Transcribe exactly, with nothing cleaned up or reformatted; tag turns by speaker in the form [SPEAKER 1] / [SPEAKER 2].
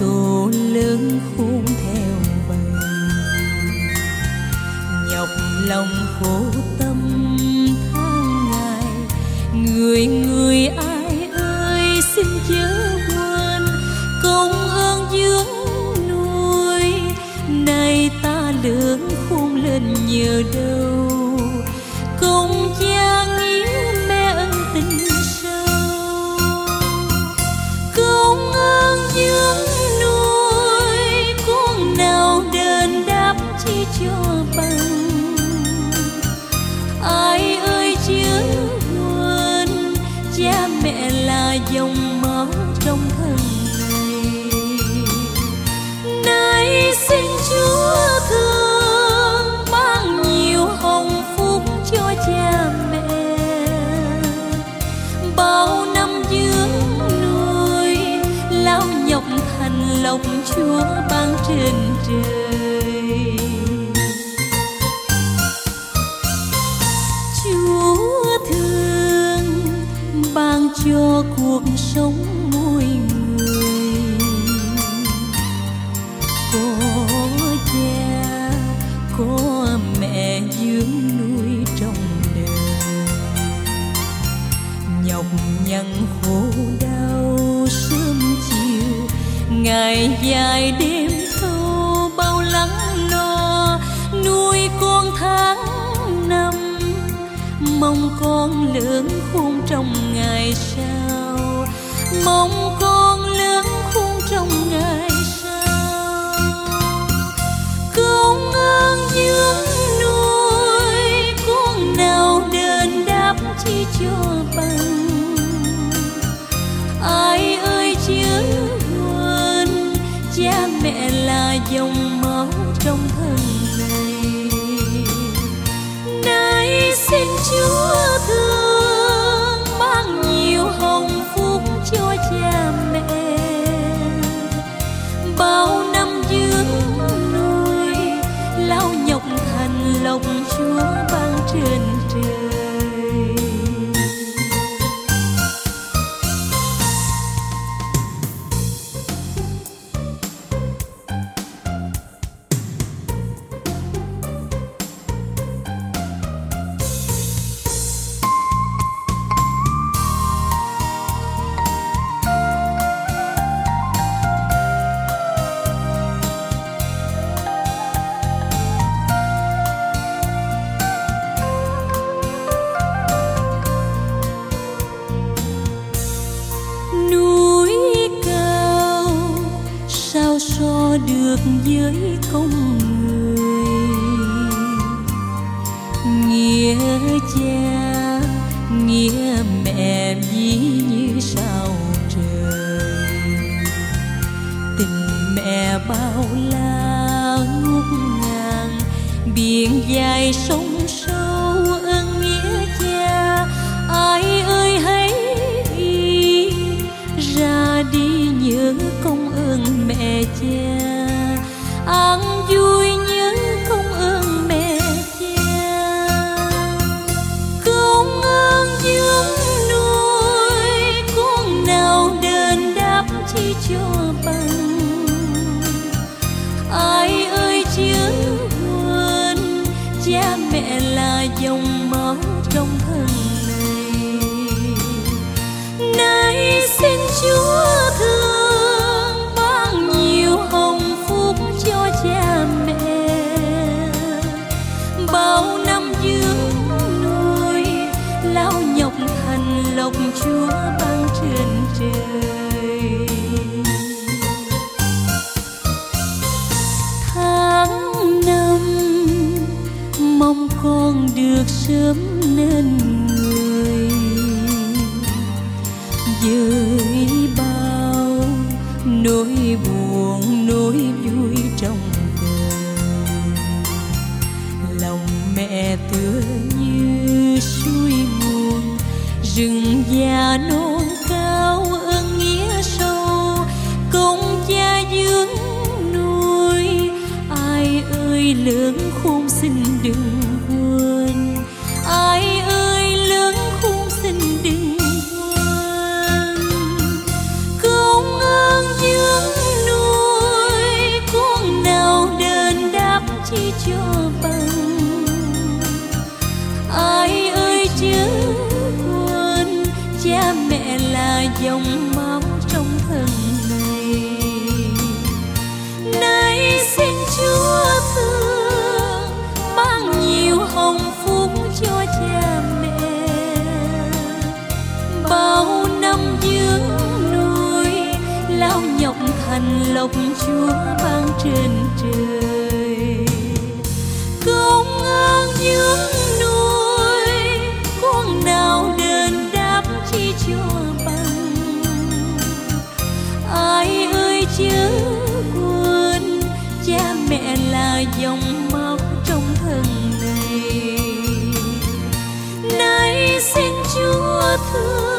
[SPEAKER 1] đầu lớn khôn theo bầy, nhọc lòng khổ tâm tháng ngày. Người người ai ơi xin chớ quên công ơn dưỡng nuôi, nay ta lớn khôn lên nhờ đâu. Công cha nghĩa mẹ ân tình sâu, công ơn dưỡng nuôi con nào đền đáp chi cho bằng. Ai ơi chớ quên cha mẹ là dòng máu trong thân này. Nay xin Chúa thương ban nhiều hồng phúc cho cha mẹ, bao năm dưỡng nuôi lao nhọc thành lộc Chúa ban trên trời. Chúa thương ban cho cuộc sống mỗi người, có cha có mẹ dưỡng nuôi trong đời. Nhọc nhằn khổ đau sớm chiều, ngày dài đêm thâu bao lắng lo nuôi con tháng năm. Mong con lớn khôn trong ngày sau, mong con lớn khôn trong ngày sau. Công ơn dưỡng nuôi con nào đền đáp chi cho bằng. Ai ơi chớ quên cha mẹ là dòng máu trong thân này. Nay xin Chúa thương ban nhiều hồng phúc cho cha mẹ, bao năm dưỡng nuôi lao nhọc thành lộc Chúa ban trên trời. Được với con người nghĩa cha nghĩa mẹ ví như sao trời. Tình mẹ bao la ngút ngàn, biển dài sông sâu ơn nghĩa cha. Ai ơi hãy ghi ra đi nhớ công ơn mẹ cha, an vui nhớ công ơn mẹ cha. Công ơn dưỡng nuôi con nào đền đáp chi cho bằng. Ai ơi chớ quên cha mẹ là dòng máu trong thân này. Nay xin Chúa thương ban nhiều hồng phúc cho cha mẹ, bao năm dưỡng nuôi lao nhọc thành lộc Chúa ban trên trời. Tháng năm mong con được sớm nên người, với bao nỗi buồn nỗi vui trong đời. Lòng mẹ tựa như suối nguồn, rừng già non cao ơn nghĩa sâu. Công cha dưỡng nuôi ai ơi lớn khôn xin đừng quên. Ai ơi lớn khôn xin đừng quên. Công ơn dưỡng nuôi cho bằng. Ai ơi chớ quên, cha mẹ là dòng máu trong thân này. Nay xin Chúa thương ban nhiều hồng phúc cho cha mẹ, bao năm dưỡng nuôi lao nhọc thành lộc Chúa ban trên trời. Công ơn dưỡng nuôi con nào đền đáp chi cho bằng. Ai ơi chớ quên, cha mẹ là dòng máu trong thân này. Nay xin Chúa thương